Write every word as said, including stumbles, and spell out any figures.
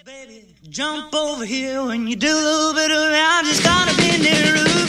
Jump over here when you do a little bit around. Just gotta be in the room.